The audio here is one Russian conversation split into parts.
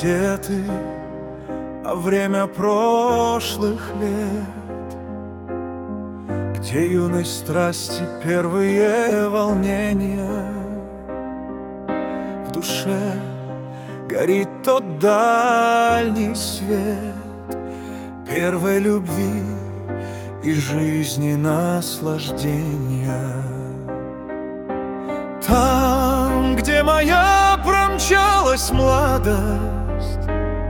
газеты, а время прошлых лет, где юность, страсти, первые волнения. В душе горит тот дальний свет первой любви и жизни наслаждения. Там, где моя промчалась молодость,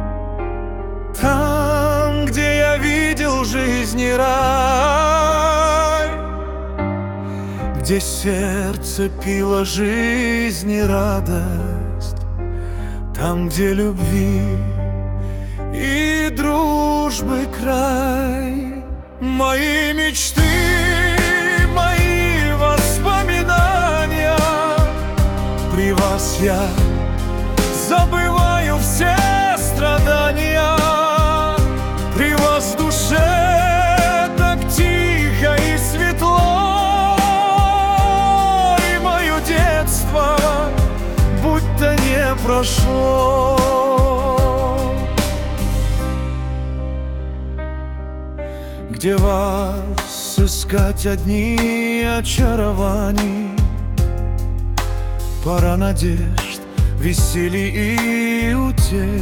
там, где я видел жизни рай, где сердце пило жизни радость, там, где любви и дружбы край. Мои мечты, мои воспоминания, при вас я забываю все страдания. При вас в душе так тихо и светло, и мое детство будто не прошло. Где вас искать одни очарований, пора надежд, веселья и утех.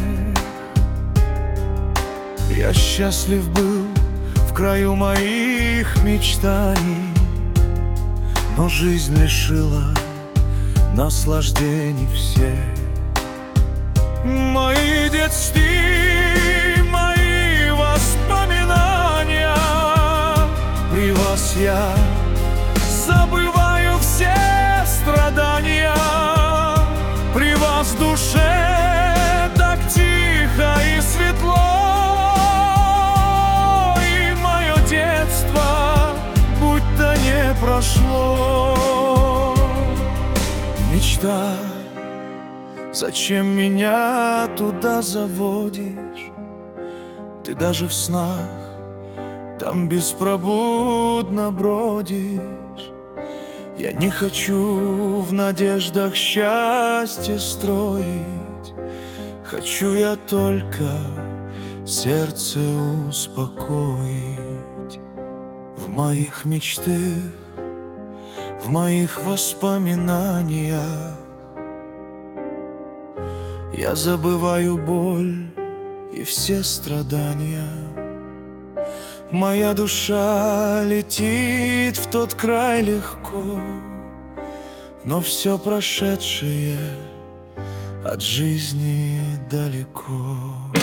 Я счастлив был в краю моих мечтаний, но жизнь лишила наслаждений всех. Мои детские, мои воспоминания, при вас я забываю все страдания. При вас в душе так тихо и светло, и мое детство будто не прошло. Мечта, зачем меня туда заводишь? Ты даже в снах там беспробудно бродишь. Я не хочу в надеждах счастье строить, хочу я только сердце успокоить. В моих мечтах, в моих воспоминаниях я забываю боль и все страдания. Моя душа летит в тот край легко, но все прошедшее от жизни далеко.